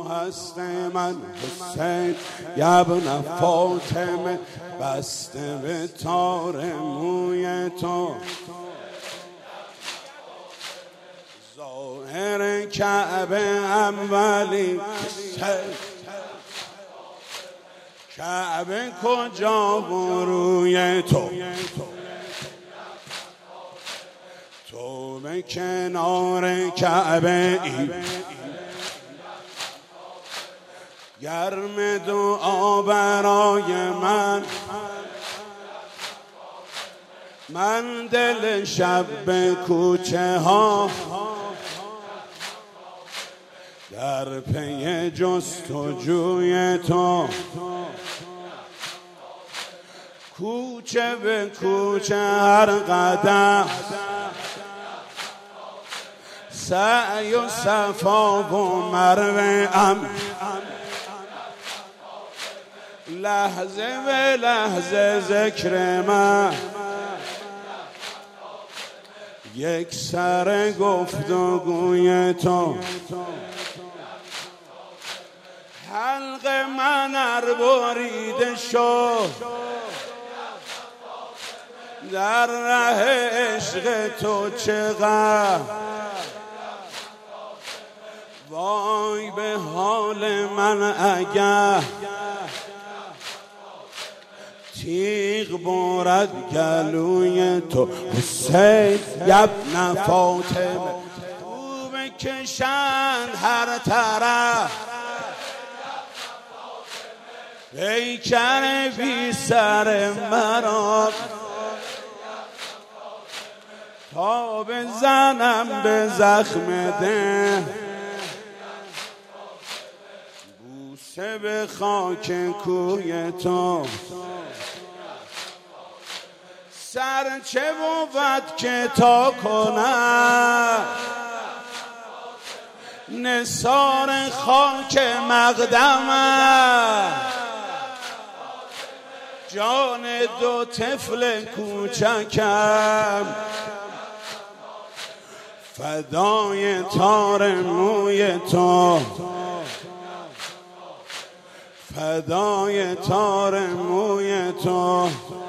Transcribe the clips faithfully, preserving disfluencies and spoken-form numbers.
هست من حسین ابن فاطمه بسته به تار موی تو ظاهر کعبه اولی کعبه کجا و روی تو تو به کنار کعبه ای گرم دعا برای من من دل شب به کوچه ها در پی جستجوی تو کوچه به کوچه هر قدم سعی و صفا و مروه ام لحظه به لحظه ذکر من یک سر گفتگوی تو حلق من ار بریده شد در ره عشق تو چقدر وای به حال من اگر تیغ برد گلوی تو حسین ابن فاطمه تو بکشند هر طرف پیکر بی سر مرا تا بزنم به زخم ده بوسه به خاک کوی تو سر چه بود که تا کنم نثار خاک مقدمم جان دو طفل کوچکم فدای تار موی تو فدای تار موی تو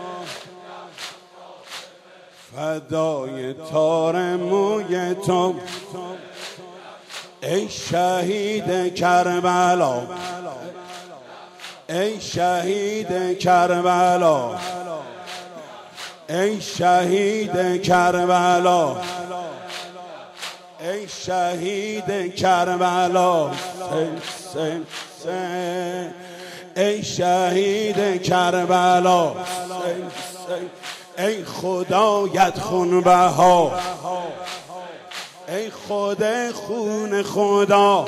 فدای تار موی تو ای شهید کربلا ای شهید کربلا ای شهید کربلا ای شهید کربلا ای شهید کربلا ای خدایت خون بها ای خود خون خدا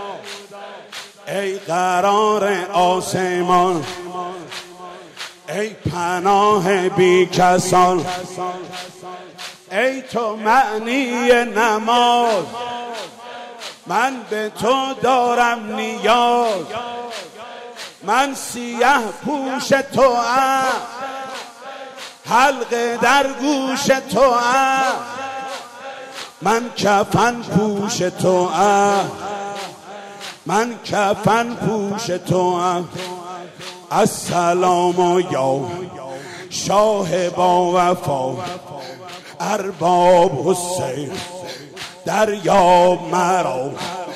ای قرار آسمان ای پناه بی کسان ای تو معنی نماز من به تو دارم نیاز من سیه پوش تو ام حلقه در گوش تو ام من کفن پوش تو ام من کفن پوش تو ام السلام یا شاه با وفا ارباب حسین دریاب مرا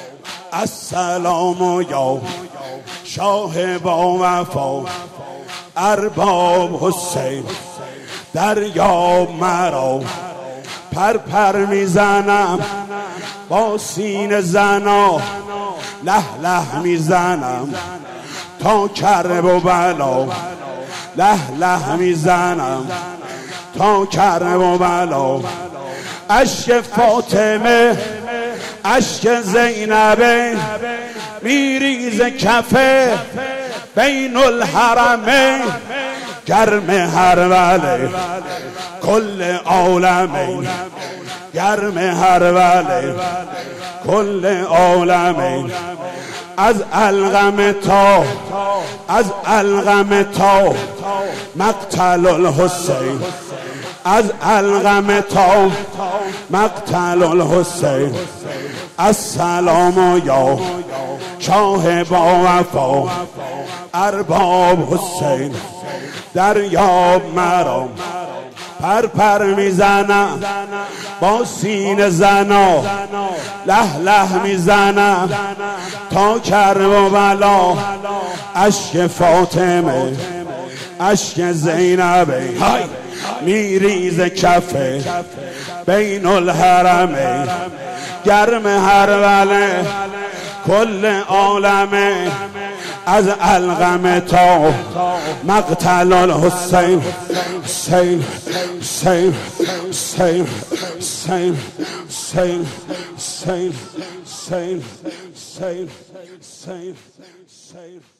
السلام یا شاه با وفا ارباب حسین دریاب مرا پر پر میزنم با سینه زنا له له میزنم تا کرب و بلا له له میزنم تا کرب و بلا اشک فاطمه اشک زینبه میریز کفه بین الحرمین گرم هر وله کل عالمین گرم هر وله کل عالمین از القم تا از القم تا مقتل الحسین از القم تا مقتل الحسین السلام یا شاه با وفا ارباب حسین دریاب مرا پر پر میزنم با سینه زنا له له میزنم تا کرب و بلا اشک فاطمه اشک زینبه میریز کفه بین الحرمه گرم هربله کل عالمه از القمه تا مقتل الحسین حسین حسین حسین حسین حسین حسین حسین حسین حسین